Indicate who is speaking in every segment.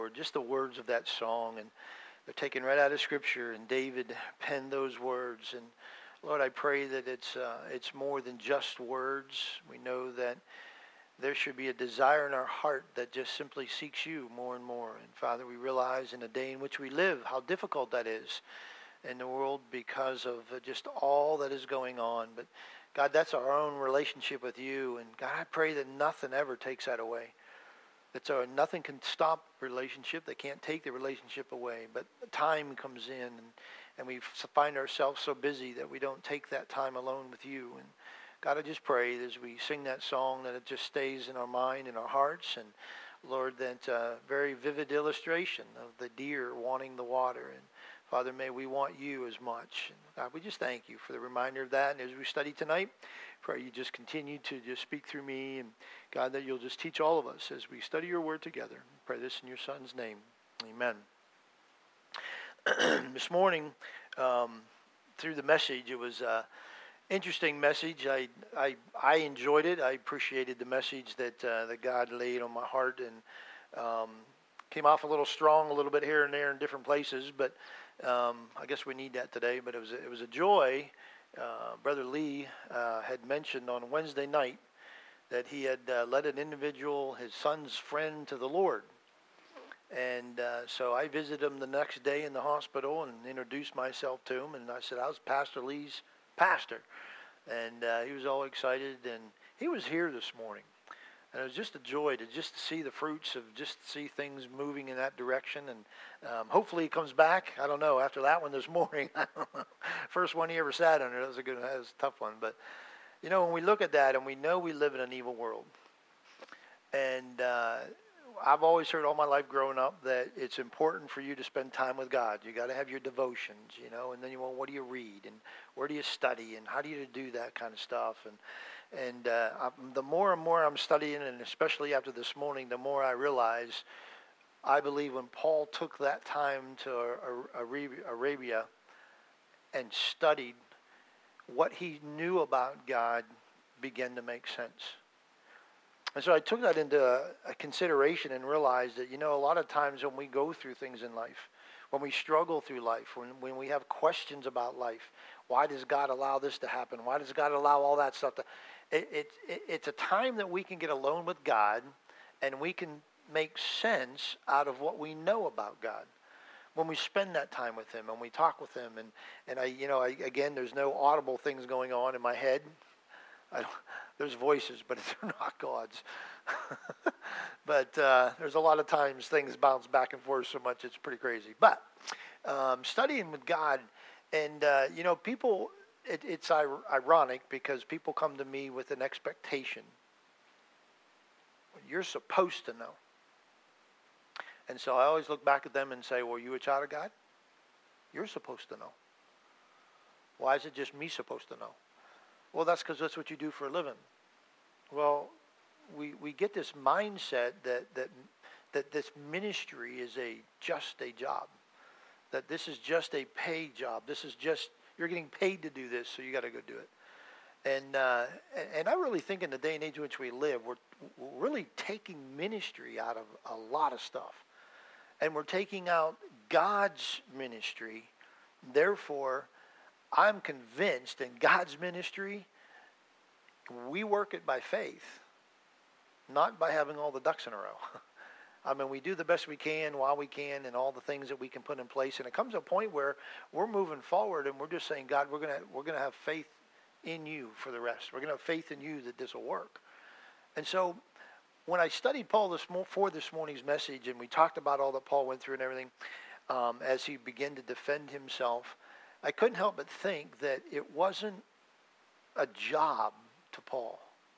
Speaker 1: Or just the words of that song, and they're taken right out of Scripture, and David penned those words. And Lord, I pray that it's more than just words. We know that there should be a desire in our heart that just simply seeks you more and more. And Father, we realize in the day in which we live how difficult that is in the world because of just all that is going on. But God, that's our own relationship with you. And God, I pray that nothing ever takes that away. Nothing can stop relationship. They can't take the relationship away. But time comes in, and we find ourselves so busy that we don't take that time alone with you. And God, I just pray that as we sing that song that it just stays in our mind and our hearts. And Lord, that very vivid illustration of the deer wanting the water. And Father, may we want you as much. And God, we just thank you for the reminder of that. And as we study tonight, pray you just continue to just speak through me. And God, that you'll just teach all of us as we study your word together. Pray this in your Son's name. Amen. This morning, through the message, it was an interesting message. I enjoyed it. I appreciated the message that God laid on my heart, and came off a little strong a little bit here and there in different places, but I guess we need that today. But it was a joy. Brother Lee had mentioned on Wednesday night that he had led an individual, his son's friend, to the Lord. And so I visited him the next day in the hospital and introduced myself to him. And I said, I was Pastor Lee's pastor. And he was all excited. And he was here this morning. And it was just a joy to just see the fruits of just see things moving in that direction. And hopefully he comes back. I don't know. After that one this morning, I don't know. First one he ever sat under. That was a tough one. But, you know, when we look at that and we know we live in an evil world. And I've always heard all my life growing up that it's important for you to spend time with God. You got to have your devotions, you know, and then what do you read and where do you study and how do you do that kind of stuff. And the more and more I'm studying, and especially after this morning, the more I realize, I believe when Paul took that time to Arabia and studied, what he knew about God began to make sense. And so I took that into a consideration and realized that, you know, a lot of times when we go through things in life, when we struggle through life, when we have questions about life, why does God allow this to happen? Why does God allow all that stuff to it's a time that we can get alone with God and we can make sense out of what we know about God. When we spend that time with him and we talk with him, and again, there's no audible things going on in my head. There's voices, but they're not God's. But there's a lot of times things bounce back and forth so much it's pretty crazy. But studying with God, and people, it's ironic because people come to me with an expectation. You're supposed to know. And so I always look back at them and say, well, you a child of God? You're supposed to know. Why is it just me supposed to know? Well, that's because that's what you do for a living. Well, we get this mindset that this ministry is just a job. That this is just a paid job. This is just, you're getting paid to do this, so you got to go do it. And I really think in the day and age in which we live, we're really taking ministry out of a lot of stuff. And we're taking out God's ministry. Therefore, I'm convinced in God's ministry, we work it by faith, not by having all the ducks in a row. I mean, we do the best we can while we can and all the things that we can put in place. And it comes to a point where we're moving forward and we're just saying, God, we're gonna have faith in you for the rest. We're gonna have faith in you that this will work. And so when I studied Paul for this morning's message, and we talked about all that Paul went through and everything, as he began to defend himself, I couldn't help but think that it wasn't a job to Paul.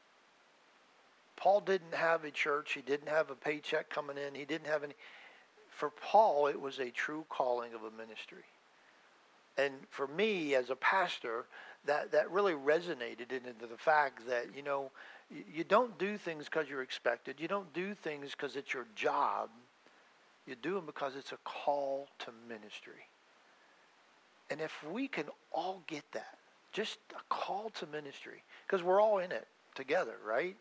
Speaker 1: Paul didn't have a church. He didn't have a paycheck coming in. He didn't have any. For Paul, it was a true calling of a ministry. And for me, as a pastor, that really resonated into the fact that, you know, you don't do things because you're expected. You don't do things because it's your job. You do them because it's a call to ministry. And if we can all get that, just a call to ministry, because we're all in it together, right?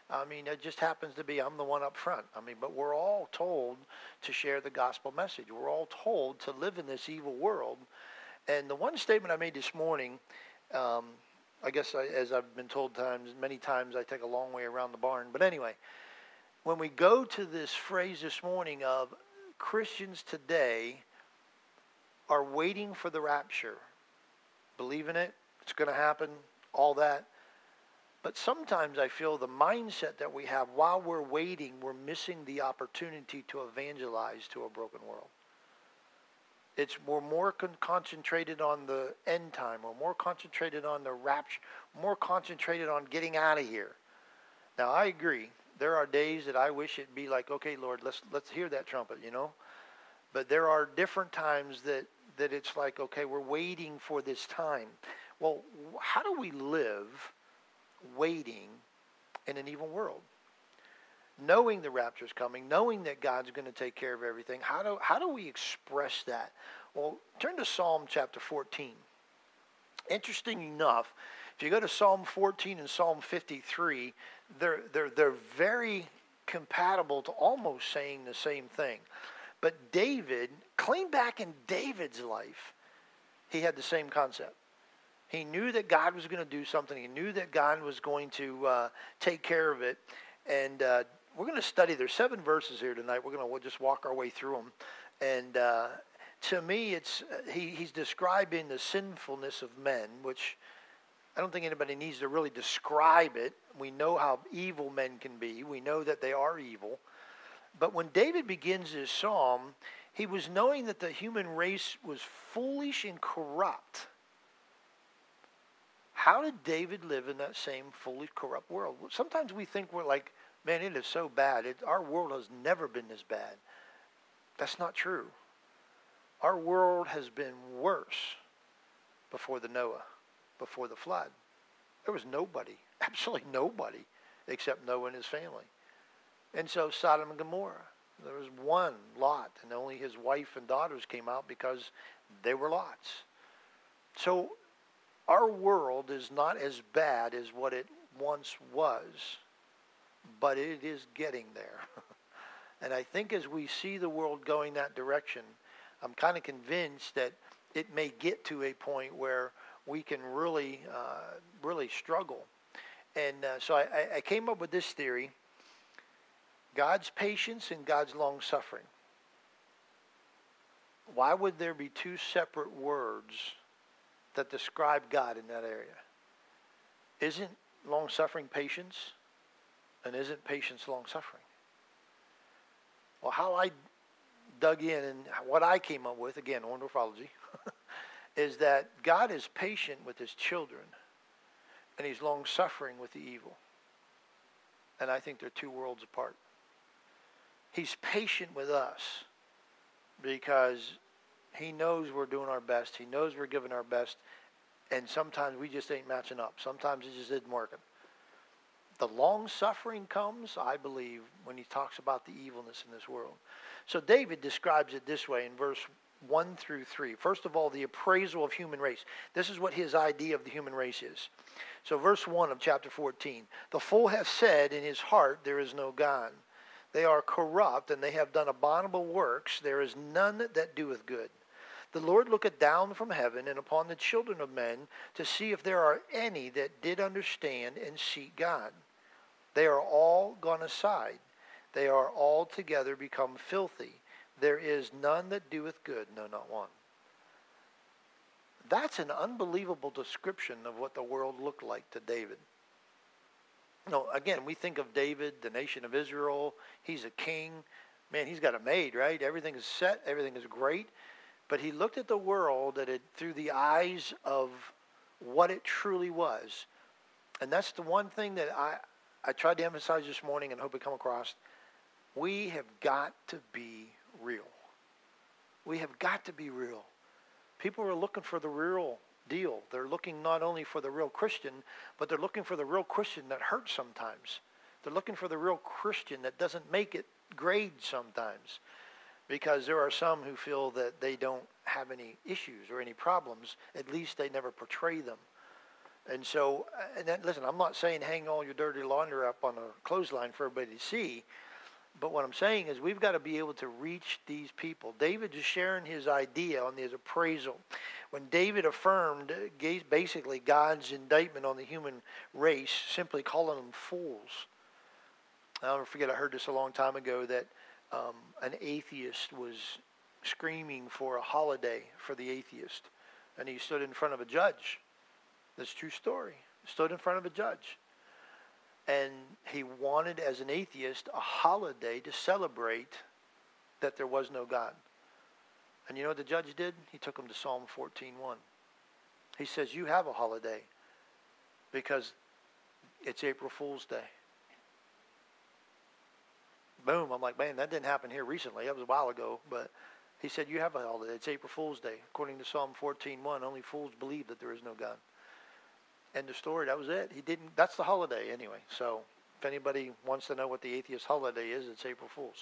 Speaker 1: I mean, it just happens to be I'm the one up front. I mean, but we're all told to share the gospel message. We're all told to live in this evil world. And the one statement I made this morning, I guess as I've been told many times, I take a long way around the barn. But anyway, when we go to this phrase this morning of Christians today are waiting for the rapture, believe in it, it's going to happen, all that. But sometimes I feel the mindset that we have while we're waiting, we're missing the opportunity to evangelize to a broken world. We're more concentrated on the end time. We're more concentrated on the rapture. More concentrated on getting out of here. Now, I agree. There are days that I wish it'd be like, okay, Lord, let's hear that trumpet, you know. But there are different times that it's like, okay, we're waiting for this time. Well, how do we live waiting in an evil world? Knowing the rapture's coming, knowing that God's going to take care of everything, how do we express that? Well, turn to Psalm chapter 14. Interesting enough, if you go to Psalm 14 and Psalm 53, they're very compatible to almost saying the same thing. But David, clean back in David's life, he had the same concept. He knew that God was going to do something. He knew that God was going to take care of it. And we're going to study. There's 7 verses here tonight. We'll just walk our way through them. And to me, he's describing the sinfulness of men, which I don't think anybody needs to really describe it. We know how evil men can be. We know that they are evil. But when David begins his psalm, he was knowing that the human race was foolish and corrupt. How did David live in that same foolish, corrupt world? Sometimes we think we're like, man, it is so bad. Our world has never been this bad. That's not true. Our world has been worse before the Noah, before the flood. There was nobody, absolutely nobody, except Noah and his family. And so Sodom and Gomorrah, there was one, Lot, and only his wife and daughters came out because they were Lot's. So our world is not as bad as what it once was, but it is getting there. And I think as we see the world going that direction, I'm kind of convinced that it may get to a point where we can really struggle. And so I came up with this theory: God's patience and God's long-suffering. Why would there be 2 separate words that describe God in that area? Isn't long-suffering patience? And isn't patience long-suffering? Well, how I dug in and what I came up with, again, ornithology, is that God is patient with his children and he's long-suffering with the evil. And I think they're 2 worlds apart. He's patient with us because he knows we're doing our best. He knows we're giving our best. And sometimes we just ain't matching up. Sometimes it just isn't working. The long suffering comes, I believe, when he talks about the evilness in this world. So David describes it this way in verse 1 through 3. First of all, the appraisal of human race. This is what his idea of the human race is. So verse 1 of chapter 14. The fool hath said in his heart, there is no God. They are corrupt, and they have done abominable works. There is none that doeth good. The Lord looketh down from heaven and upon the children of men to see if there are any that did understand and seek God. They are all gone aside. They are altogether become filthy. There is none that doeth good, no, not one. That's an unbelievable description of what the world looked like to David. No, again, we think of David, the nation of Israel. He's a king. Man, he's got it made, right? Everything is set. Everything is great. But he looked at the world through the eyes of what it truly was. And that's the one thing that I tried to emphasize this morning and hope it come across. We have got to be real. We have got to be real. People are looking for the real deal. They're looking not only for the real Christian, but they're looking for the real Christian that hurts sometimes. They're looking for the real Christian that doesn't make it grade sometimes. Because there are some who feel that they don't have any issues or any problems. At least they never portray them. And so, listen, I'm not saying hang all your dirty laundry up on a clothesline for everybody to see. But what I'm saying is we've got to be able to reach these people. David is sharing his idea on his appraisal. When David affirmed basically God's indictment on the human race, simply calling them fools. I'll never forget, I heard this a long time ago, that an atheist was screaming for a holiday for the atheist. And he stood in front of a judge. This is a true story. Stood in front of a judge. And he wanted, as an atheist, a holiday to celebrate that there was no God. And you know what the judge did? He took him to Psalm 14:1. He says, you have a holiday because it's April Fool's Day. Boom. I'm like, man, that didn't happen here recently. That was a while ago. But he said, you have a holiday. It's April Fool's Day. According to Psalm 14:1, only fools believe that there is no God. End of story. That was it. He didn't. That's the holiday anyway. So if anybody wants to know what the atheist holiday is, it's April Fool's.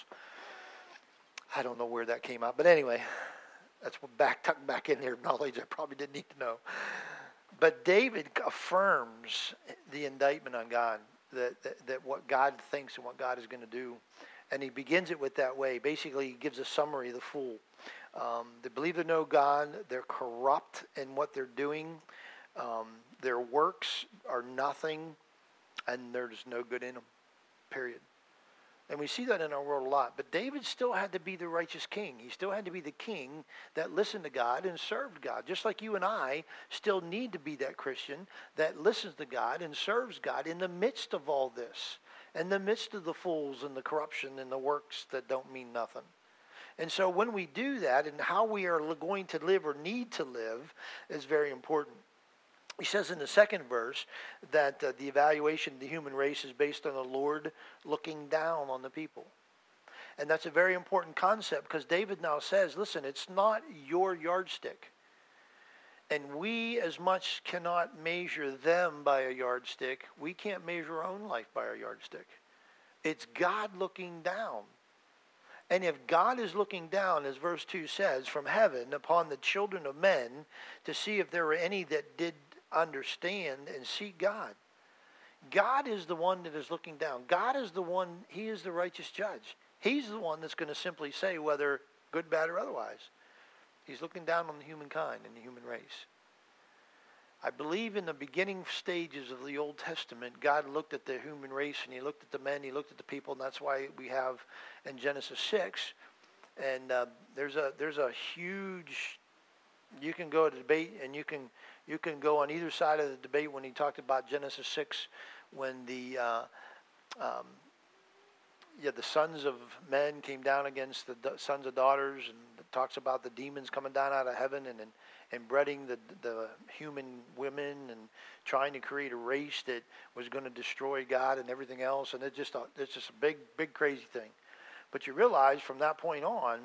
Speaker 1: I don't know where that came out, but anyway, that's tucked back in there, knowledge I probably didn't need to know. But David affirms the indictment on God, that what God thinks and what God is going to do, and he begins it with that way. Basically, he gives a summary of the fool. They believe there's no God. They're corrupt in what they're doing. Their works are nothing, and there's no good in them, period. And we see that in our world a lot. But David still had to be the righteous king. He still had to be the king that listened to God and served God. Just like you and I still need to be that Christian that listens to God and serves God in the midst of all this, in the midst of the fools and the corruption and the works that don't mean nothing. And so when we do that, and how we are going to live or need to live is very important. He says in the second verse that the evaluation of the human race is based on the Lord looking down on the people. And that's a very important concept, because David now says, listen, it's not your yardstick. And we as much cannot measure them by a yardstick. We can't measure our own life by our yardstick. It's God looking down. And if God is looking down, as verse 2 says, from heaven upon the children of men to see if there were any that did understand and seek God. God is the one that is looking down. God is the one, he is the righteous judge. He's the one that's going to simply say whether good, bad, or otherwise. He's looking down on the humankind and the human race. I believe in the beginning stages of the Old Testament, God looked at the human race, and he looked at the men, he looked at the people, and that's why we have in Genesis 6, and there's a huge, you can go to debate, and you can go on either side of the debate when he talked about Genesis 6, when the sons of men came down against the sons of daughters, and it talks about the demons coming down out of heaven and breeding the human women and trying to create a race that was going to destroy God and everything else. And it's just a big crazy thing. But you realize from that point on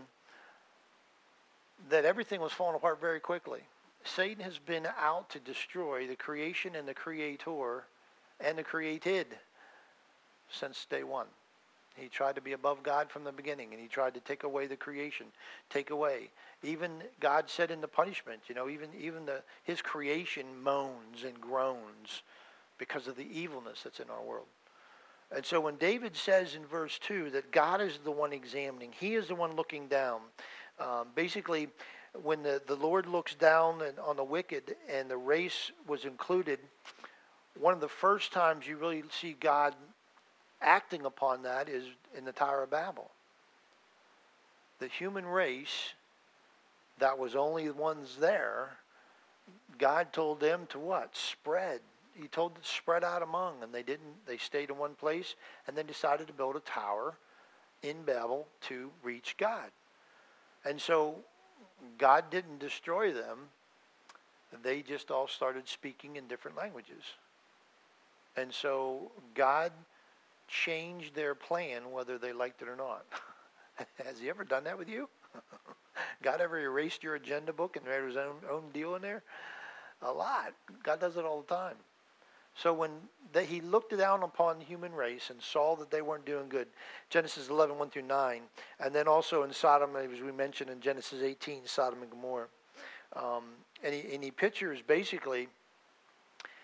Speaker 1: that everything was falling apart very quickly. Satan has been out to destroy the creation and the creator and the created since day one. He tried to be above God from the beginning, and he tried to take away the creation, take away. Even God said in the punishment, even his creation moans and groans because of the evilness that's in our world. And so when David says in verse 2 that God is the one examining, he is the one looking down. Basically, when the Lord looks down on the wicked and the race was included, one of the first times you really see God acting upon that is in the Tower of Babel. The human race that was only the ones there, God told them to what? Spread. He told them to spread out among, and they didn't. They stayed in one place and then decided to build a tower in Babel to reach God. And so God didn't destroy them. They just all started speaking in different languages. And so God changed their plan whether they liked it or not. Has he ever done that with you? God ever erased your agenda book and made his own deal in there? A lot. God does it all the time. So when he looked down upon the human race and saw that they weren't doing good, Genesis 11, 1 through 9, and then also in Sodom, as we mentioned in Genesis 18, Sodom and Gomorrah. And he pictures basically,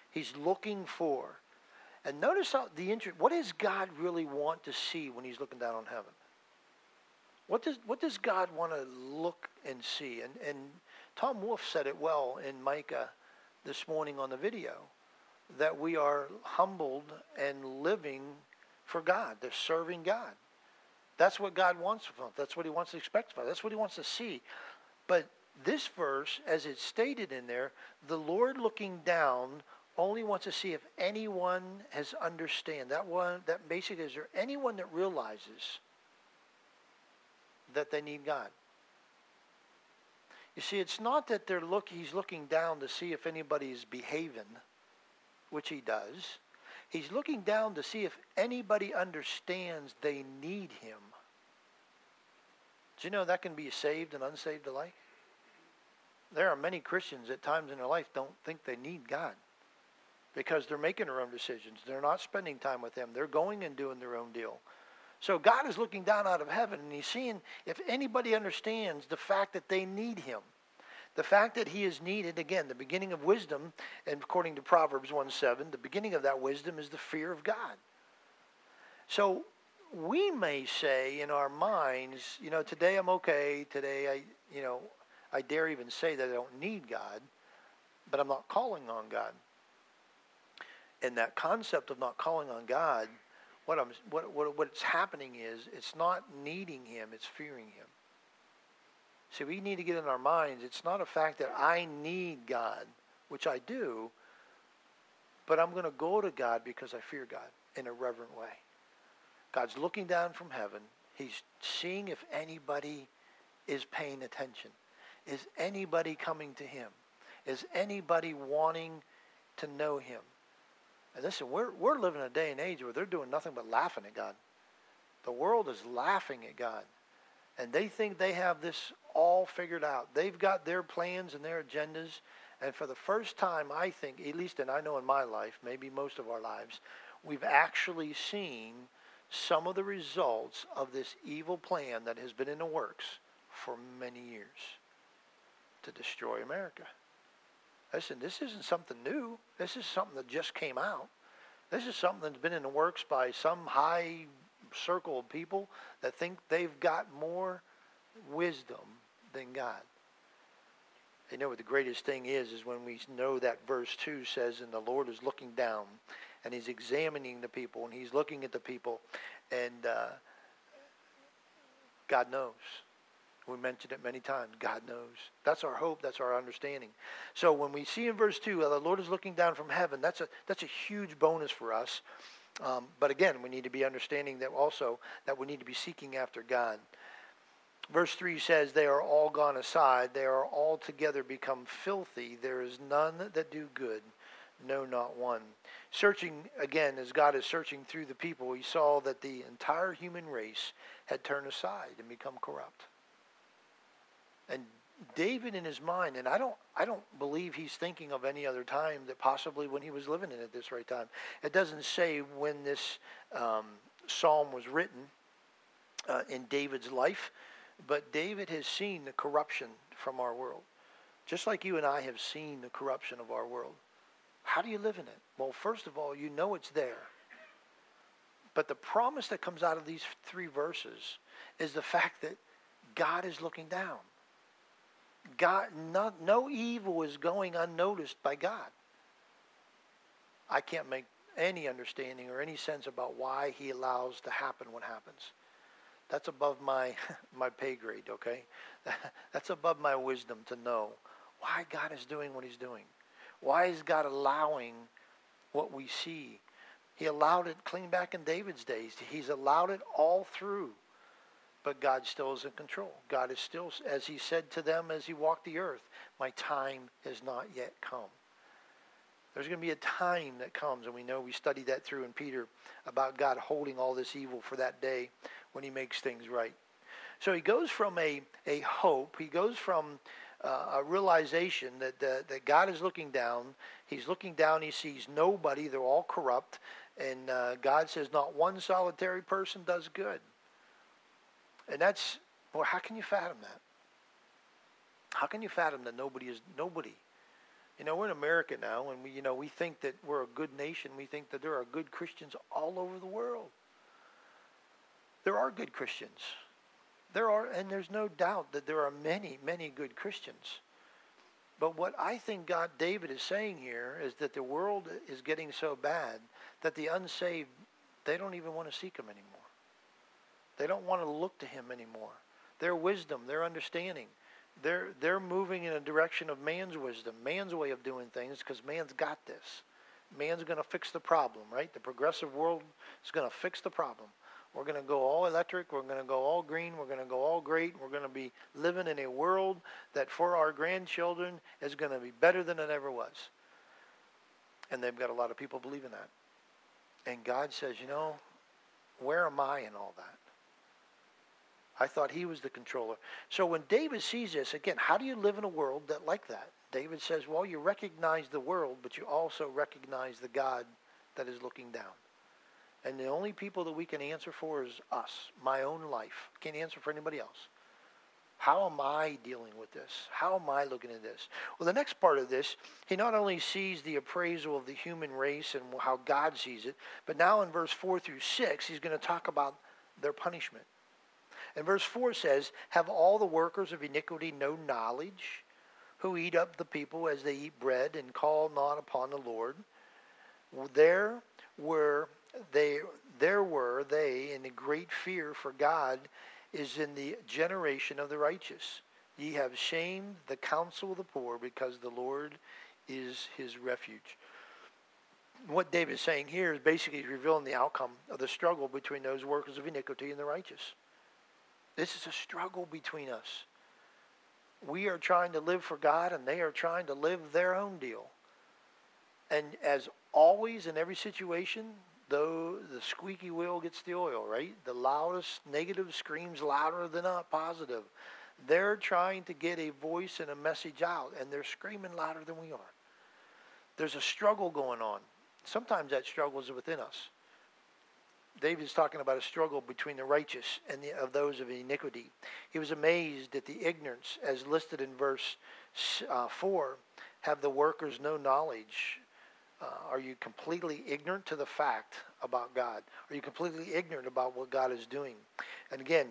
Speaker 1: He's looking for. And notice how what does God really want to see when he's looking down on heaven? What does God want to look and see? And Tom Wolfe said it well in Micah this morning on the video, that we are humbled and living for God. They're serving God. That's what God wants from us. That's what he wants to expect from us. That's what he wants to see. But this verse, as it's stated in there, the Lord looking down only wants to see if anyone has understand. That basically, is there anyone that realizes that they need God? You see, it's not that he's looking down to see if anybody is behaving, which he does. He's looking down to see if anybody understands they need him. Do you know that can be saved and unsaved alike? There are many Christians at times in their life don't think they need God because they're making their own decisions. They're not spending time with him. They're going and doing their own deal. So God is looking down out of heaven and he's seeing if anybody understands the fact that they need him. The fact that he is needed, again, the beginning of wisdom, and according to Proverbs 1:7, the beginning of that wisdom is the fear of God. So we may say in our minds, today I'm okay, today I dare even say that I don't need God, but I'm not calling on God. And that concept of not calling on God, what's happening is it's not needing him, it's fearing him. See, we need to get in our minds, it's not a fact that I need God, which I do, but I'm going to go to God because I fear God in a reverent way. God's looking down from heaven. He's seeing if anybody is paying attention. Is anybody coming to him? Is anybody wanting to know him? And listen, we're living in a day and age where they're doing nothing but laughing at God. The world is laughing at God. And they think they have this all figured out. They've got their plans and their agendas. And for the first time, I think, at least, and I know in my life, maybe most of our lives, we've actually seen some of the results of this evil plan that has been in the works for many years to destroy America. Listen, this isn't something new. This is something that just came out. This is something that's been in the works by some high circle of people that think they've got more wisdom than God. You know what the greatest thing is when we know that verse 2 says, and the Lord is looking down, and he's examining the people, and he's looking at the people, and God knows. We mentioned it many times. God knows. That's our hope. That's our understanding. So when we see in verse 2, the Lord is looking down from heaven, that's a huge bonus for us. But again, we need to be understanding that also that we need to be seeking after God. Verse 3 says, they are all gone aside. They are altogether become filthy. There is none that do good. No, not one. Searching, again, as God is searching through the people, he saw that the entire human race had turned aside and become corrupt. And David in his mind, and I don't believe he's thinking of any other time that possibly when he was living in at this right time. It doesn't say when this psalm was written in David's life, but David has seen the corruption from our world. Just like you and I have seen the corruption of our world. How do you live in it? Well, first of all, you know it's there. But the promise that comes out of these 3 verses is the fact that God is looking down. God, no evil is going unnoticed by God. I can't make any understanding or any sense about why he allows to happen what happens. That's above my pay grade, okay? That's above my wisdom to know why God is doing what he's doing. Why is God allowing what we see? He allowed it clean back in David's days. He's allowed it all through. But God still is in control. God is still, as he said to them as he walked the earth, my time has not yet come. There's going to be a time that comes, and we know we studied that through in Peter about God holding all this evil for that day when he makes things right. So he goes from a hope, he goes from a realization that God is looking down. He's looking down, he sees nobody, they're all corrupt, and God says not one solitary person does good. And that's, how can you fathom that? How can you fathom that nobody You know, we're in America now, and we think that we're a good nation. We think that there are good Christians all over the world. There are good Christians. And there's no doubt that there are many, many good Christians. But what I think David is saying here is that the world is getting so bad that the unsaved, they don't even want to seek him anymore. They don't want to look to him anymore. Their wisdom, their understanding, they're moving in a direction of man's wisdom, man's way of doing things, because man's got this. Man's going to fix the problem, right? The progressive world is going to fix the problem. We're going to go all electric. We're going to go all green. We're going to go all great. We're going to be living in a world that for our grandchildren is going to be better than it ever was. And they've got a lot of people believing that. And God says, where am I in all that? I thought he was the controller. So when David sees this, again, how do you live in a world like that? David says, well, you recognize the world, but you also recognize the God that is looking down. And the only people that we can answer for is us, my own life. Can't answer for anybody else. How am I dealing with this? How am I looking at this? Well, the next part of this, he not only sees the appraisal of the human race and how God sees it, but now in verse 4 through 6, he's going to talk about their punishment. And verse 4 says, have all the workers of iniquity no knowledge, who eat up the people as they eat bread and call not upon the Lord? There were they in a great fear, for God is in the generation of the righteous. Ye have shamed the counsel of the poor, because the Lord is his refuge. What David is saying here is basically revealing the outcome of the struggle between those workers of iniquity and the righteous. This is a struggle between us. We are trying to live for God, and they are trying to live their own deal. And as always in every situation, though the squeaky wheel gets the oil, right? The loudest negative screams louder than a positive. They're trying to get a voice and a message out, and they're screaming louder than we are. There's a struggle going on. Sometimes that struggle is within us. David's talking about a struggle between the righteous and of those of iniquity. He was amazed at the ignorance, as listed in verse 4. Have the workers no knowledge? Are you completely ignorant to the fact about God? Are you completely ignorant about what God is doing? And again,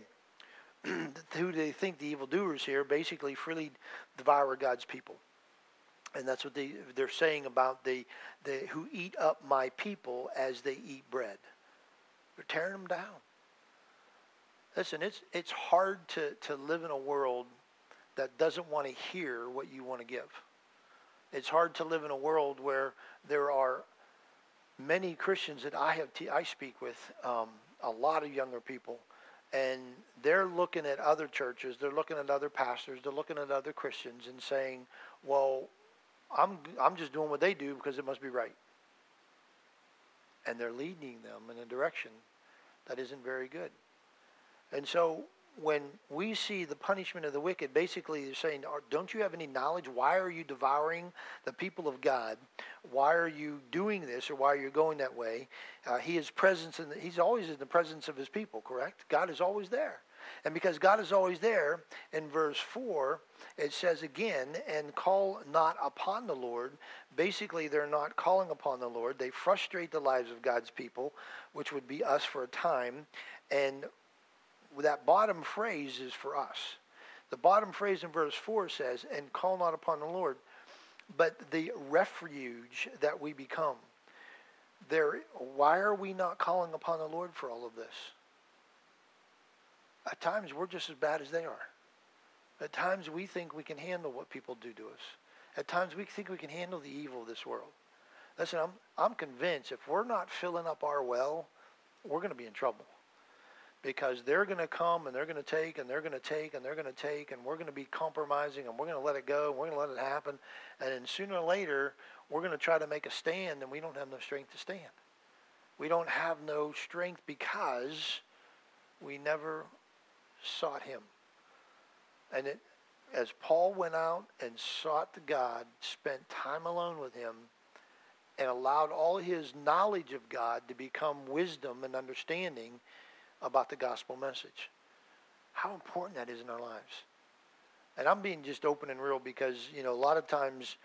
Speaker 1: who they think the evildoers here basically freely devour God's people. And that's what they're saying about the who eat up my people as they eat bread. They're tearing them down. Listen, it's hard to live in a world that doesn't want to hear what you want to give. It's hard to live in a world where there are many Christians that I speak with, a lot of younger people, and they're looking at other churches, they're looking at other pastors, they're looking at other Christians and saying, well, I'm just doing what they do because it must be right. And they're leading them in a direction that isn't very good. And so when we see the punishment of the wicked, basically they're saying, don't you have any knowledge? Why are you devouring the people of God? Why are you doing this, or why are you going that way? He's always in the presence of his people, correct? God is always there. And because God is always there, in verse 4, it says again, and call not upon the Lord. Basically, they're not calling upon the Lord. They frustrate the lives of God's people, which would be us for a time. And that bottom phrase is for us. The bottom phrase in verse 4 says, and call not upon the Lord, but the refuge that we become. Why are we not calling upon the Lord for all of this? At times, we're just as bad as they are. At times, we think we can handle what people do to us. At times, we think we can handle the evil of this world. Listen, I'm convinced if we're not filling up our well, we're going to be in trouble. Because they're going to come, and they're going to take, and they're going to take, and they're going to take, and we're going to be compromising, and we're going to let it go, and we're going to let it happen. And then sooner or later, we're going to try to make a stand, and we don't have no strength to stand. We don't have no strength because we never sought him. And as Paul went out and sought the God, spent time alone with him, and allowed all his knowledge of God to become wisdom and understanding about the gospel message. How important that is in our lives. And I'm being just open and real because, a lot of times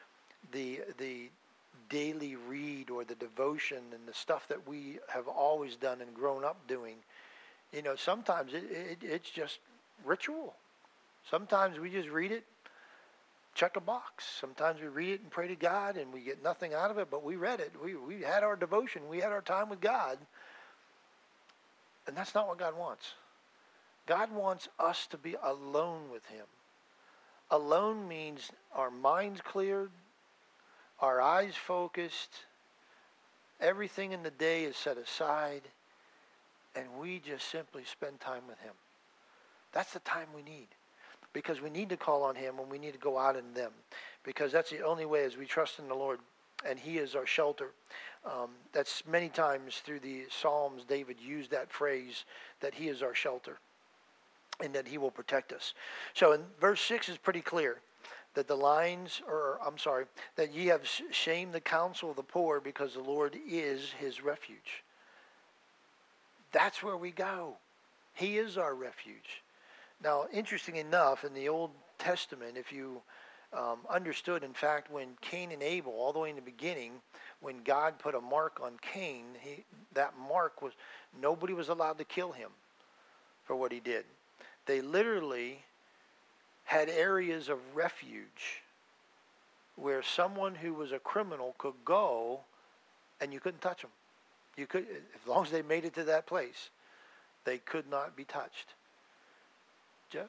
Speaker 1: the daily read or the devotion and the stuff that we have always done and grown up doing, sometimes it's just ritual. Sometimes we just read it, check a box. Sometimes we read it and pray to God and we get nothing out of it, but we read it. We had our devotion. We had our time with God. And that's not what God wants. God wants us to be alone with him. Alone means our minds cleared, our eyes focused, everything in the day is set aside, and we just simply spend time with him. That's the time we need. Because we need to call on him when we need to go out in them. Because that's the only way as we trust in the Lord. And he is our shelter. That's many times through the Psalms, David used that phrase that he is our shelter. And that he will protect us. So in verse 6 is pretty clear. That that ye have shamed the counsel of the poor because the Lord is his refuge. That's where we go. He is our refuge. Now, interesting enough, in the Old Testament, if you understood, in fact, when Cain and Abel, all the way in the beginning, when God put a mark on Cain, that mark was, nobody was allowed to kill him for what he did. They literally had areas of refuge where someone who was a criminal could go and you couldn't touch them. You could, as long as they made it to that place, they could not be touched. Jeff?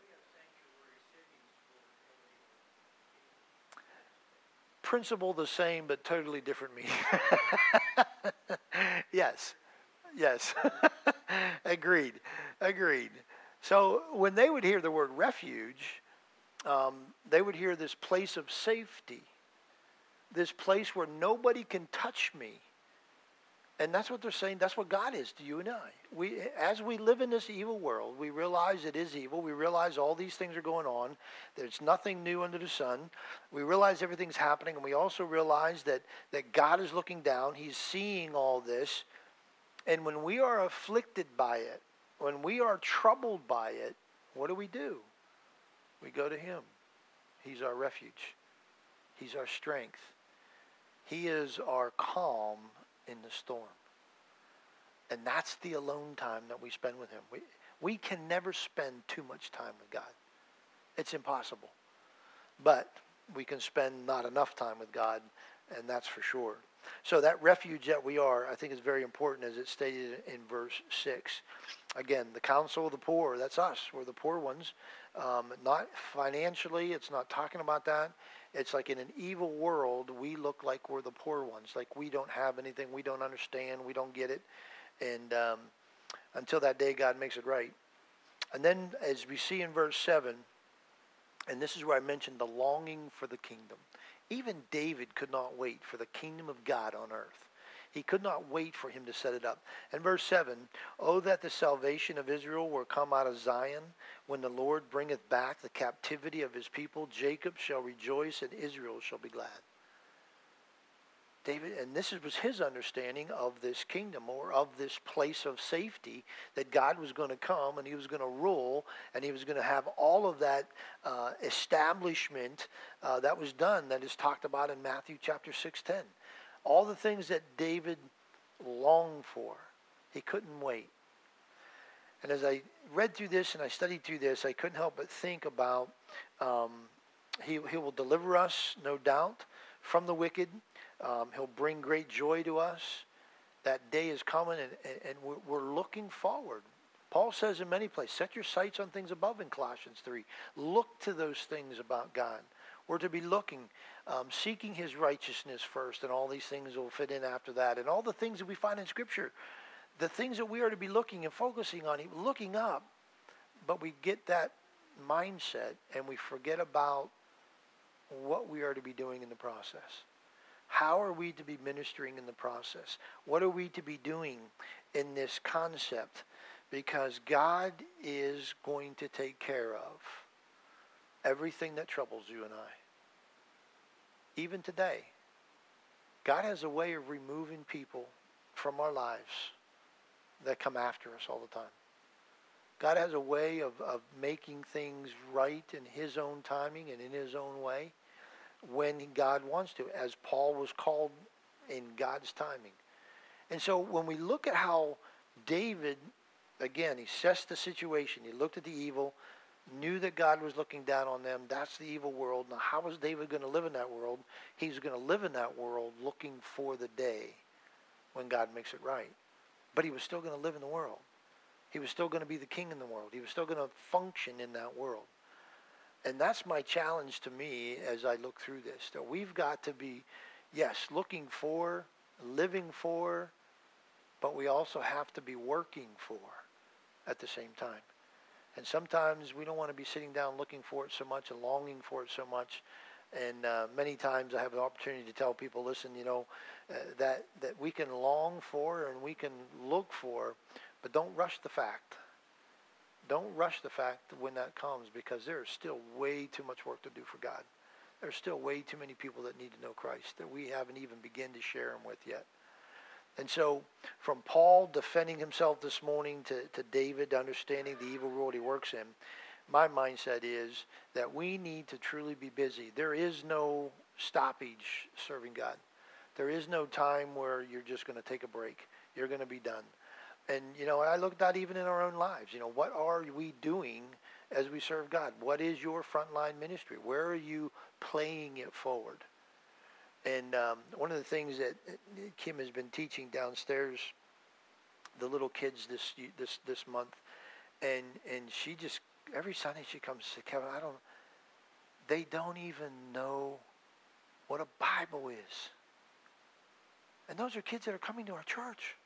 Speaker 1: Principle the same, but totally different meaning. Yes. Agreed. So when they would hear the word refuge, they would hear this place of safety, this place where nobody can touch me. And that's what they're saying. That's what God is to you and I. As we live in this evil world, we realize it is evil. We realize all these things are going on. There's nothing new under the sun. We realize everything's happening. And we also realize that God is looking down. He's seeing all this. And when we are afflicted by it, when we are troubled by it, what do? We go to him. He's our refuge. He's our strength. He is our calm in the storm. And that's the alone time that we spend with him. We can never spend too much time with God. It's impossible. But we can spend not enough time with God, and that's for sure. So that refuge that we are, I think is very important as it's stated in verse 6. Again, the counsel of the poor, that's us. We're the poor ones. Not financially, it's not talking about that. It's like in an evil world, we look like we're the poor ones. Like we don't have anything, we don't understand, we don't get it. And until that day, God makes it right. And then as we see in verse 7, and this is where I mentioned the longing for the kingdom. Even David could not wait for the kingdom of God on earth. He could not wait for him to set it up. And verse 7, "Oh, that the salvation of Israel were come out of Zion, when the Lord bringeth back the captivity of his people, Jacob shall rejoice and Israel shall be glad." David, and this was his understanding of this kingdom or of this place of safety, that God was going to come and he was going to rule and he was going to have all of that establishment that was done, that is talked about in Matthew chapter 6:10. All the things that David longed for, he couldn't wait. And as I read through this and I studied through this, I couldn't help but think about he will deliver us, no doubt, from the wicked. He'll bring great joy to us. That day is coming, and we're looking forward. Paul says in many places, set your sights on things above in Colossians 3. Look to those things about God. We're to be looking, seeking his righteousness first, and all these things will fit in after that. And all the things that we find in Scripture, the things that we are to be looking and focusing on, looking up, but we get that mindset and we forget about what we are to be doing in the process. How are we to be ministering in the process? What are we to be doing in this concept? Because God is going to take care of everything that troubles you and I. Even today, God has a way of removing people from our lives that come after us all the time. God has a way of making things right in his own timing and in his own way. when God wants to, as Paul was called in God's timing. And so when we look at how David, again, he assessed the situation. He looked at the evil, knew that God was looking down on them. That's the evil world. Now, how was David going to live in that world? He's going to live in that world looking for the day when God makes it right. But he was still going to live in the world. He was still going to be the king in the world. He was still going to function in that world. And that's my challenge to me as I look through this. That we've got to be, yes, looking for, living for, but we also have to be working for at the same time. And sometimes we don't want to be sitting down looking for it so much and longing for it so much. And many times I have the opportunity to tell people, listen, that we can long for and we can look for, but don't rush the fact. Don't rush the fact when that comes, because there is still way too much work to do for God. There's still way too many people that need to know Christ that we haven't even begun to share him with yet. And so from Paul defending himself this morning to David understanding the evil world he works in, my mindset is that we need to truly be busy. There is no stoppage serving God. There is no time where you're just going to take a break. You're going to be done. And, I look at that even in our own lives. What are we doing as we serve God? What is your frontline ministry? Where are you playing it forward? And one of the things that Kim has been teaching downstairs, the little kids this month, and she just, every Sunday she comes to say, Kevin, they don't even know what a Bible is. And those are kids that are coming to our church.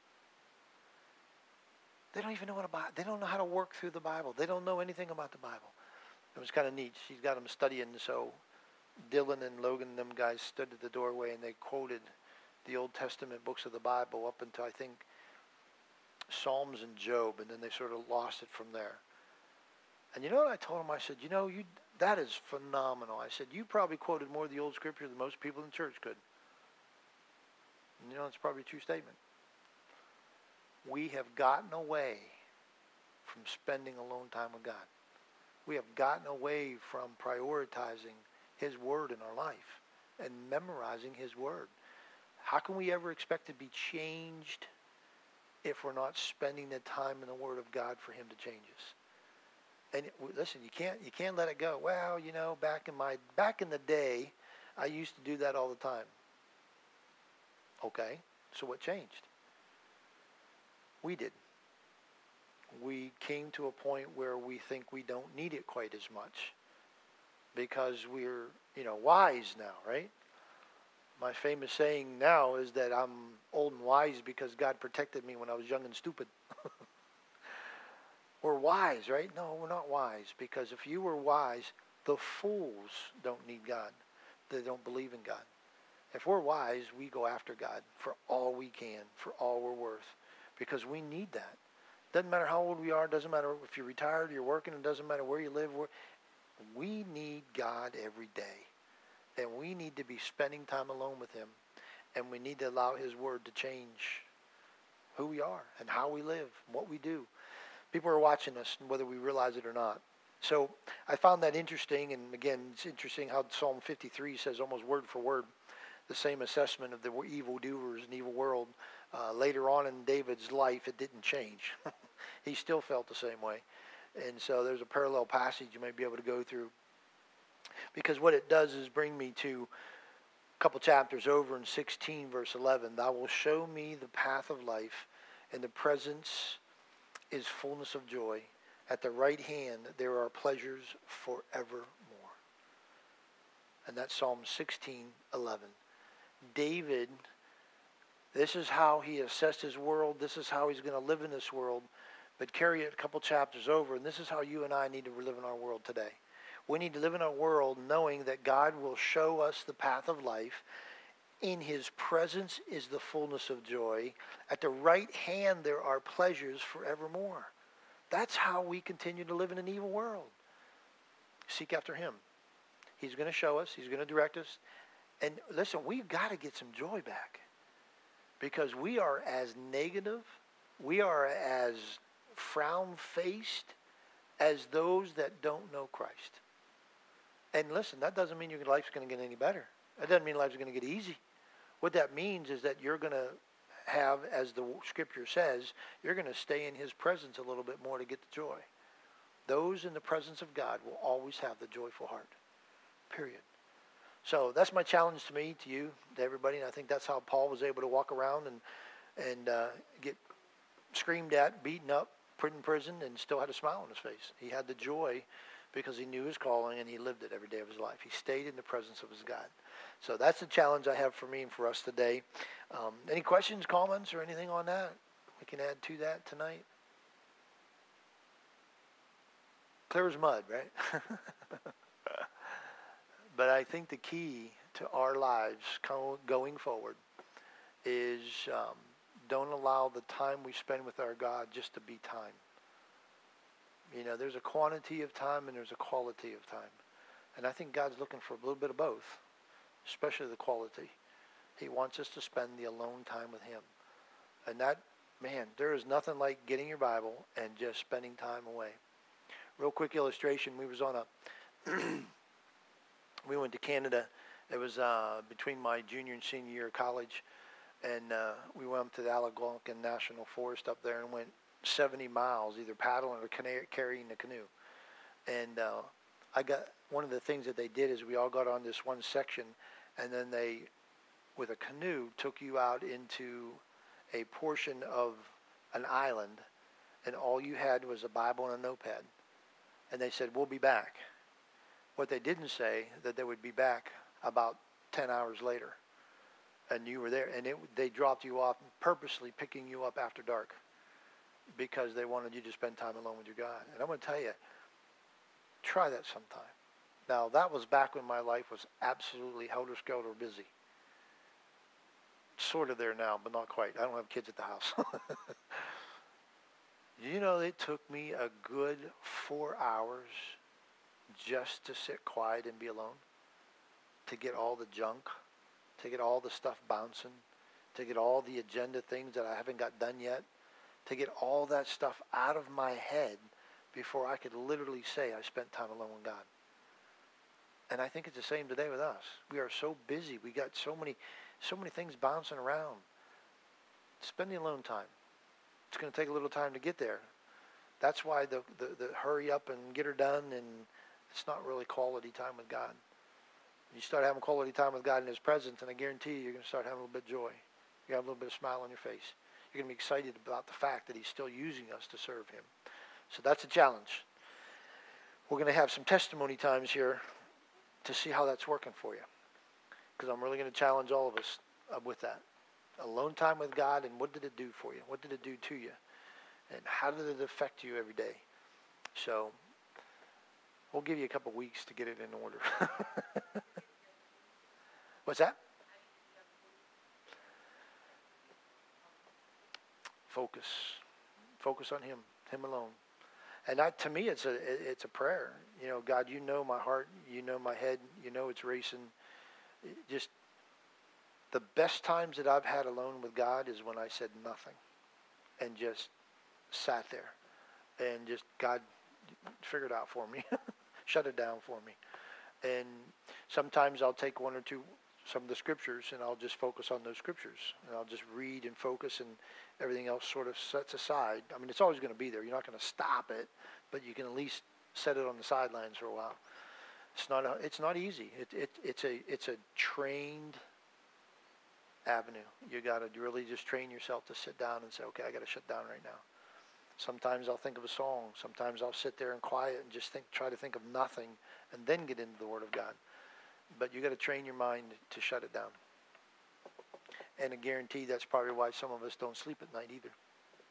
Speaker 1: They don't even know what a Bible. They don't know how to work through the Bible. They don't know anything about the Bible. It was kind of neat. She's got them studying. So Dylan and Logan and them guys stood at the doorway and they quoted the Old Testament books of the Bible up until, I think, Psalms and Job, and then they sort of lost it from there. And you know what I told them? I said, that is phenomenal. I said, you probably quoted more of the Old Scripture than most people in church could. And it's probably a true statement. We have gotten away from spending alone time with God. We have gotten away from prioritizing his word in our life and memorizing his word. How can we ever expect to be changed if we're not spending the time in the word of God for him to change us? And listen, you can't let it go. Well, back in the day, I used to do that all the time. Okay, so what changed? We did. We came to a point where we think we don't need it quite as much because we're, wise now, right? My famous saying now is that I'm old and wise because God protected me when I was young and stupid. We're wise, right? No, we're not wise, because if you were wise, the fools don't need God. They don't believe in God. If we're wise, we go after God for all we can, for all we're worth, because we need that. Doesn't matter how old we are. Doesn't matter if you're retired, you're working. It doesn't matter where you live. We need God every day. And we need to be spending time alone with him. And we need to allow his word to change who we are and how we live, what we do. People are watching us, whether we realize it or not. So I found that interesting. And again, it's interesting how Psalm 53 says almost word for word the same assessment of the evildoers and evil world. Later on in David's life, it didn't change. He still felt the same way. And so there's a parallel passage you may be able to go through. Because what it does is bring me to a couple chapters over in 16, verse 11. Thou wilt show me the path of life, and the presence is fullness of joy. At the right hand there are pleasures forevermore. And that's Psalm 16:11. David, this is how he assessed his world. This is how he's going to live in this world. But carry it a couple chapters over, and this is how you and I need to live in our world today. We need to live in our world knowing that God will show us the path of life. In his presence is the fullness of joy. At the right hand there are pleasures forevermore. That's how we continue to live in an evil world. Seek after him. He's going to show us. He's going to direct us. And listen, we've got to get some joy back. Because we are as negative, we are as frown-faced as those that don't know Christ. And listen, that doesn't mean your life's going to get any better. That doesn't mean life's going to get easy. What that means is that you're going to have, as the scripture says, you're going to stay in his presence a little bit more to get the joy. Those in the presence of God will always have the joyful heart. Period. So that's my challenge to me, to you, to everybody. And I think that's how Paul was able to walk around and get screamed at, beaten up, put in prison, and still had a smile on his face. He had the joy because he knew his calling and he lived it every day of his life. He stayed in the presence of his God. So that's the challenge I have for me and for us today. Any questions, comments, or anything on that we can add to that tonight? Clear as mud, right? But I think the key to our lives going forward is don't allow the time we spend with our God just to be time. You know, there's a quantity of time and there's a quality of time. And I think God's looking for a little bit of both, especially the quality. He wants us to spend the alone time with him. And that, man, there is nothing like getting your Bible and just spending time away. Real quick illustration, we was on we went to Canada. It was between my junior and senior year of college. And we went up to the Algonquin National Forest up there and went 70 miles, either paddling or carrying the canoe. And I got, one of the things that they did is we all got on this one section, and then they, with a canoe, took you out into a portion of an island, and all you had was a Bible and a notepad. And they said, we'll be back. What they didn't say, that they would be back about 10 hours later. And you were there, and they dropped you off, purposely picking you up after dark because they wanted you to spend time alone with your God. And I'm going to tell you, try that sometime. Now, that was back when my life was absolutely helter-skelter busy. Sort of there now, but not quite. I don't have kids at the house. You know, it took me a good 4 hours just to sit quiet and be alone, to get all the junk, to get all the stuff bouncing, to get all the agenda things that I haven't got done yet, to get all that stuff out of my head before I could literally say I spent time alone with God. And I think it's the same today with us. We are so busy. We got so many things bouncing around. Spend the alone time. It's going to take a little time to get there. That's why the hurry up and get her done, and it's not really quality time with God. You start having quality time with God in his presence, and I guarantee you, you're going to start having a little bit of joy. You have a little bit of smile on your face. You're going to be excited about the fact that he's still using us to serve him. So that's a challenge. We're going to have some testimony times here to see how that's working for you, because I'm really going to challenge all of us with that. Alone time with God, and what did it do for you? What did it do to you? And how did it affect you every day? So we'll give you a couple weeks to get it in order. What's that? Focus. Focus on him alone. And that, to me, it's a prayer. You know, God, you know my heart, you know my head, you know it's racing. Just the best times that I've had alone with God is when I said nothing and just sat there and just, God, figure it out for me. Shut it down for me. And sometimes I'll take one or two, some of the scriptures, and I'll just focus on those scriptures. And I'll just read and focus, and everything else sort of sets aside. I mean, it's always going to be there. You're not going to stop it, but you can at least set it on the sidelines for a while. It's not easy. It's a trained avenue. You got to really just train yourself to sit down and say, okay, I got to shut down right now. Sometimes I'll think of a song. Sometimes I'll sit there in quiet and just try to think of nothing, and then get into the Word of God. But you got to train your mind to shut it down. And I guarantee that's probably why some of us don't sleep at night either.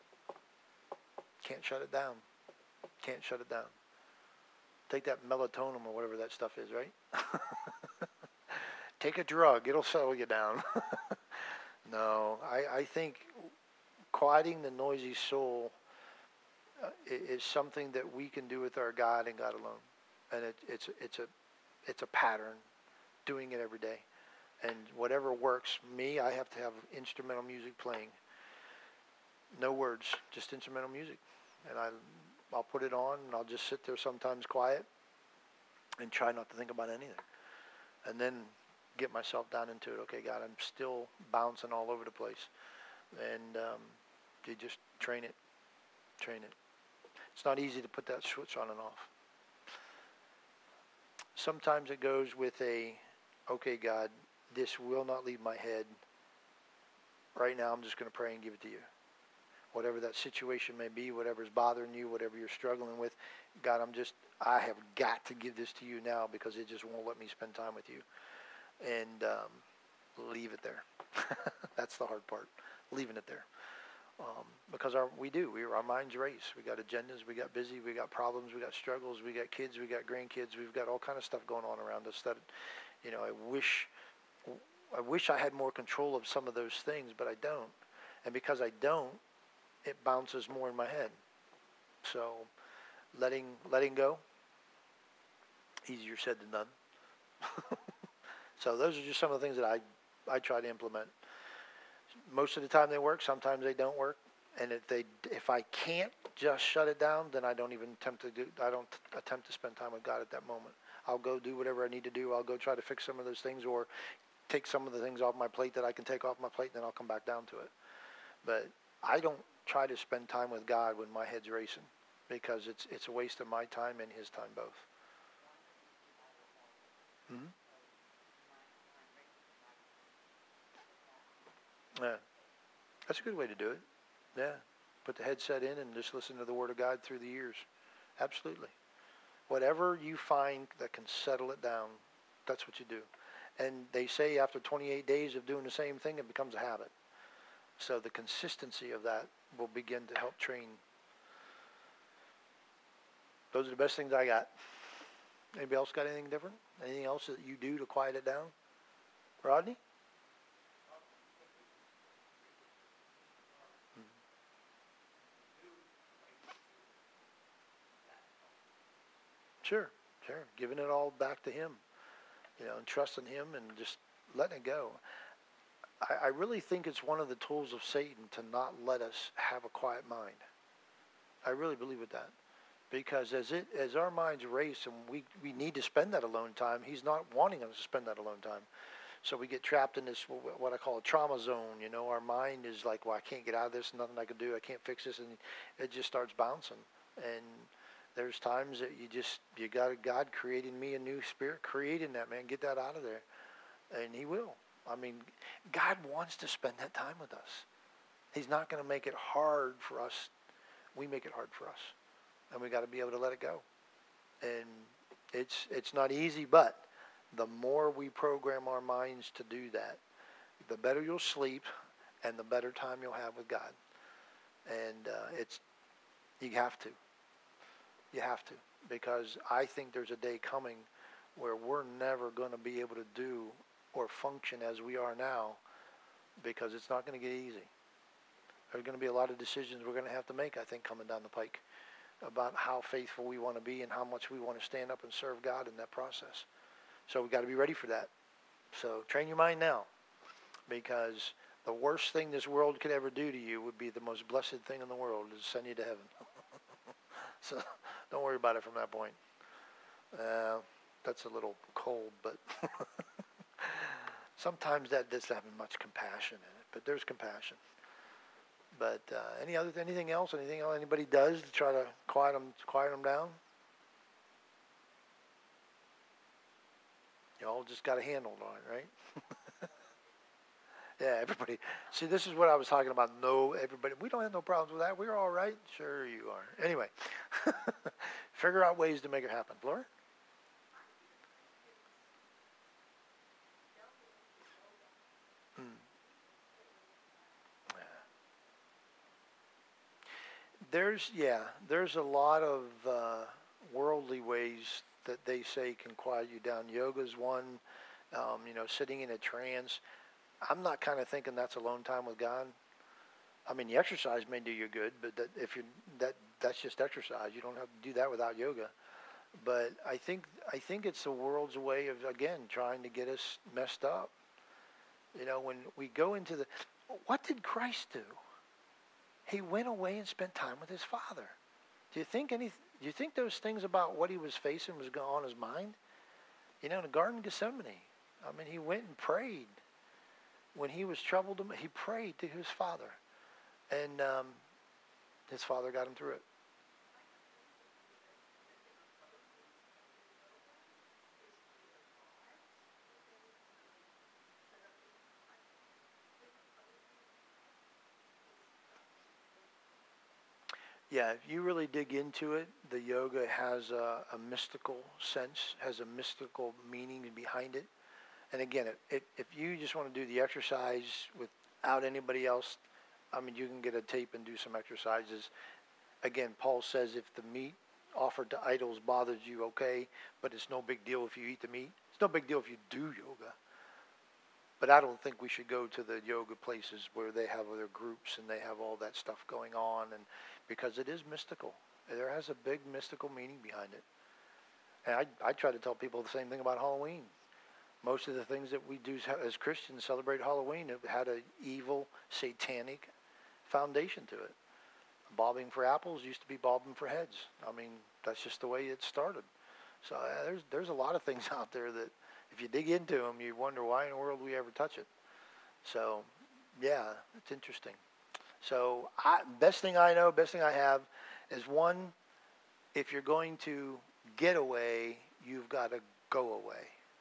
Speaker 1: Can't shut it down. Can't shut it down. Take that melatonin or whatever that stuff is, right? Take a drug. It'll settle you down. No, I think quieting the noisy soul is something that we can do with our God and God alone. And it's a pattern, doing it every day. And whatever works, I have to have instrumental music playing. No words, just instrumental music. And I'll put it on, and I'll just sit there sometimes quiet. and try not to think about anything. And then get myself down into it. Okay, God, I'm still bouncing all over the place. And you just train it. It's not easy to put that switch on and off. Sometimes it goes with okay, God, this will not leave my head. Right now, I'm just going to pray and give it to you. Whatever that situation may be, whatever's bothering you, whatever you're struggling with, God, I have got to give this to you now because it just won't let me spend time with you. And leave it there. That's the hard part, leaving it there. Because our minds race. We got agendas, we got busy, we got problems, we got struggles, we got kids, we got grandkids, we've got all kind of stuff going on around us that, I wish I had more control of some of those things, but I don't. And because I don't, it bounces more in my head. So letting go, easier said than done. So those are just some of the things that I try to implement. Most of the time they work, sometimes they don't work. And if I can't just shut it down, then I don't attempt to spend time with God at that moment. I'll go do whatever I need to do. I'll go try to fix some of those things or take some of the things off my plate that I can take off my plate, and then I'll come back down to it. But I don't try to spend time with God when my head's racing, because it's a waste of my time and his time both. Mm-hmm. Yeah, that's a good way to do it. Yeah, put the headset in and just listen to the Word of God through the ears. Absolutely. Whatever you find that can settle it down, that's what you do. And they say after 28 days of doing the same thing, it becomes a habit. So the consistency of that will begin to help train. Those are the best things I got. Anybody else got anything different? Anything else that you do to quiet it down? Rodney? Sure. Giving it all back to him, and trusting him and just letting it go. I really think it's one of the tools of Satan to not let us have a quiet mind. I really believe with that. Because as our minds race and we need to spend that alone time, he's not wanting us to spend that alone time. So we get trapped in this, what I call a trauma zone. Our mind is like, well, I can't get out of this, nothing I can do, I can't fix this, and it just starts bouncing. And there's times that you got God created me a new spirit, creating that, man, get that out of there. And he will. I mean, God wants to spend that time with us. He's not going to make it hard for us. We make it hard for us. And we got to be able to let it go. And it's not easy, but the more we program our minds to do that, the better you'll sleep and the better time you'll have with God. And you have to. You have to. Because I think there's a day coming where we're never going to be able to do or function as we are now, because it's not going to get easy. There's going to be a lot of decisions we're going to have to make, I think, coming down the pike about how faithful we want to be and how much we want to stand up and serve God in that process. So we've got to be ready for that. So train your mind now, because the worst thing this world could ever do to you would be the most blessed thing in the world, is send you to heaven. So don't worry about it from that point. That's a little cold, but sometimes that doesn't have much compassion in it, but there's compassion. But anything else anybody does to try to quiet them down? You all just got a handle on it, right? Yeah, everybody. See, this is what I was talking about. No, everybody. We don't have no problems with that. We're all right. Sure you are. Anyway, figure out ways to make it happen. Laura? There's a lot of worldly ways that they say can quiet you down. Yoga's one, sitting in a trance. I'm not kind of thinking that's alone time with God. I mean, the exercise may do you good, but that's just exercise. You don't have to do that without yoga. But I think it's the world's way of, again, trying to get us messed up. When we go into what did Christ do? He went away and spent time with his Father. Do you think those things about what he was facing was on his mind? You know, in the Garden of Gethsemane, I mean, he went and prayed. When he was troubled, he prayed to his Father. And his Father got him through it. Yeah, if you really dig into it, the yoga has a mystical sense, has a mystical meaning behind it. And again, if you just want to do the exercise without anybody else, I mean, you can get a tape and do some exercises. Again, Paul says if the meat offered to idols bothers you, okay, but it's no big deal if you eat the meat. It's no big deal if you do yoga. But I don't think we should go to the yoga places where they have other groups and they have all that stuff going on, and because it is mystical. There has a big mystical meaning behind it. And I try to tell people the same thing about Halloween. Most of the things that we do as Christians celebrate Halloween have had an evil, satanic foundation to it. Bobbing for apples used to be bobbing for heads. I mean, that's just the way it started. So there's a lot of things out there that if you dig into them, you wonder why in the world we ever touch it. So, yeah, it's interesting. So, best thing I know, best thing I have is one, if you're going to get away, you've got to go away.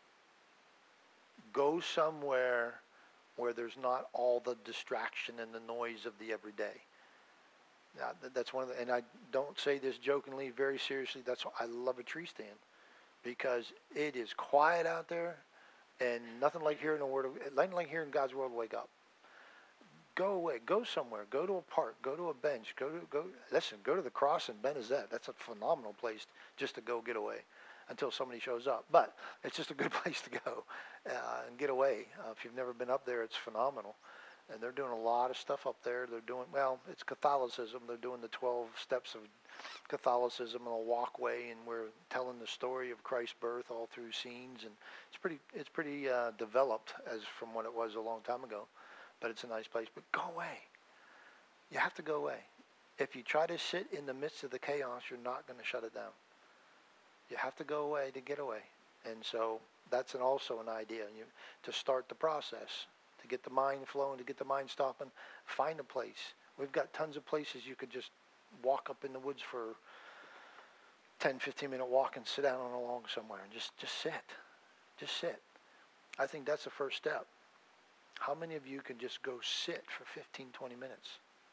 Speaker 1: Go somewhere where there's not all the distraction and the noise of the everyday. Now, that's one of the, and I don't say this jokingly, very seriously. That's why I love a tree stand, because it is quiet out there, and nothing like hearing nothing like hearing God's word wake up. Go away, go somewhere, go to a park, go to a bench, go to the cross in Benazet. That's a phenomenal place just to go get away until somebody shows up. But it's just a good place to go and get away. If you've never been up there, it's phenomenal. And they're doing a lot of stuff up there. They're doing, well, it's Catholicism. They're doing the 12 steps of Catholicism and a walkway, and we're telling the story of Christ's birth all through scenes, and it's pretty developed as from what it was a long time ago. But it's a nice place. But go away. You have to go away. If you try to sit in the midst of the chaos, you're not going to shut it down. You have to go away to get away. And so that's also an idea to start the process. To get the mind flowing, to get the mind stopping, find a place. We've got tons of places you could just walk up in the woods for 10, 15-minute walk and sit down on a log somewhere and just sit. Just sit. I think that's the first step. How many of you can just go sit for 15, 20 minutes?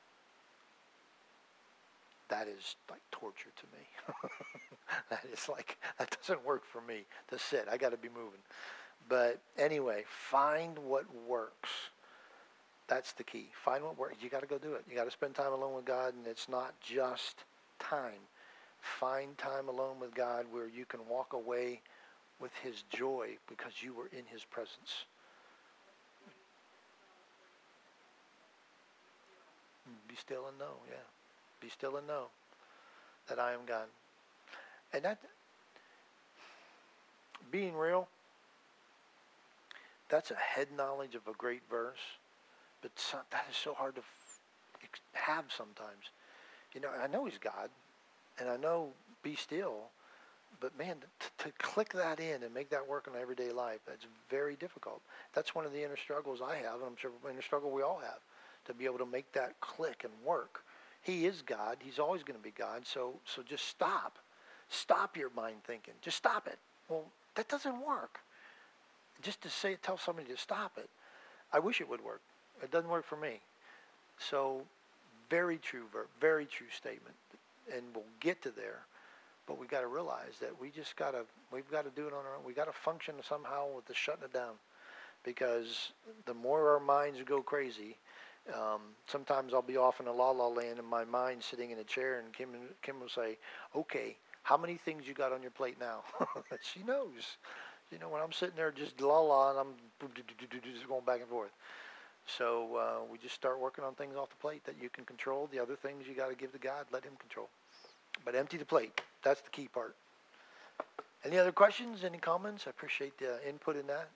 Speaker 1: That is like torture to me. That doesn't work for me to sit. I got to be moving. But anyway, find what works. That's the key. Find what works. You got to go do it. You got to spend time alone with God, and it's not just time. Find time alone with God where you can walk away with his joy because you were in his presence. Be still and know, yeah. Be still and know that I am God. And that, being real, that's a head knowledge of a great verse, but that is so hard to have sometimes. You know, I know he's God, and I know be still, but man, to click that in and make that work in everyday life, that's very difficult. That's one of the inner struggles I have, and I'm sure inner struggle we all have, to be able to make that click and work. He is God. He's always going to be God. So just stop. Stop your mind thinking. Just stop it. Well, that doesn't work. Just to tell somebody to stop it, I wish it would work. It doesn't work for me. So very true statement. And we'll get to there. But we got to realize that we've got to do it on our own. We got to function somehow with the shutting it down. Because the more our minds go crazy, sometimes I'll be off in a la-la land in my mind sitting in a chair, and Kim will say, okay, how many things you got on your plate now? She knows. You know, when I'm sitting there just la-la and I'm just going back and forth. So we just start working on things off the plate that you can control. The other things you got to give to God, let him control. But empty the plate. That's the key part. Any other questions? Any comments? I appreciate the input in that.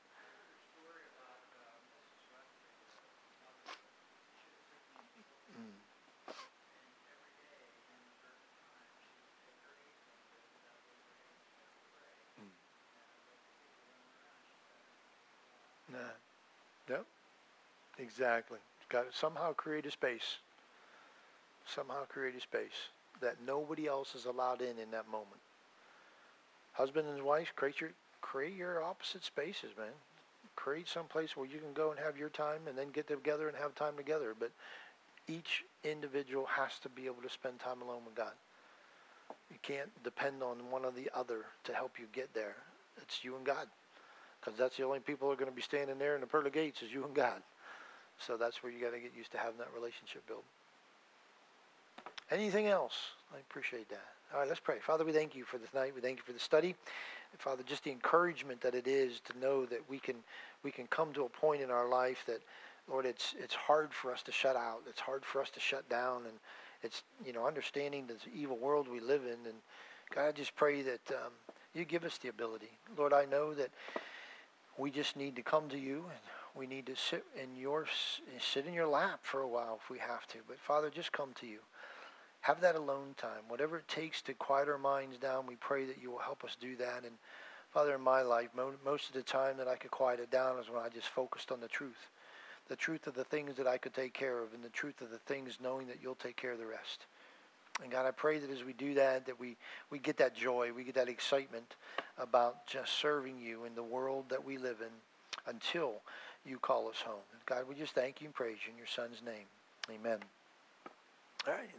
Speaker 1: Yep. Exactly. Got to somehow create a space. Somehow create a space that nobody else is allowed in that moment. Husband and wife, create your opposite spaces, man. Create some place where you can go and have your time and then get together and have time together. But each individual has to be able to spend time alone with God. You can't depend on one or the other to help you get there. It's you and God. Because that's the only people who are going to be standing there in the pearly gates is you and God. So that's where you got to get used to having that relationship built. Anything else? I appreciate that. All right, let's pray. Father, we thank you for this night. We thank you for the study. And Father, just the encouragement that it is to know that we can come to a point in our life that, Lord, it's hard for us to shut out. It's hard for us to shut down. And it's, understanding this evil world we live in. And God, I just pray that you give us the ability. Lord, I know that we just need to come to you, and we need to sit in your lap for a while if we have to. But Father, just come to you. Have that alone time. Whatever it takes to quiet our minds down, we pray that you will help us do that. And Father, in my life, most of the time that I could quiet it down is when I just focused on the truth of the things that I could take care of, and the truth of the things knowing that you'll take care of the rest. And God, I pray that as we do that we get that joy, we get that excitement about just serving you in the world that we live in until you call us home. And God, we just thank you and praise you in your Son's name. Amen. All right.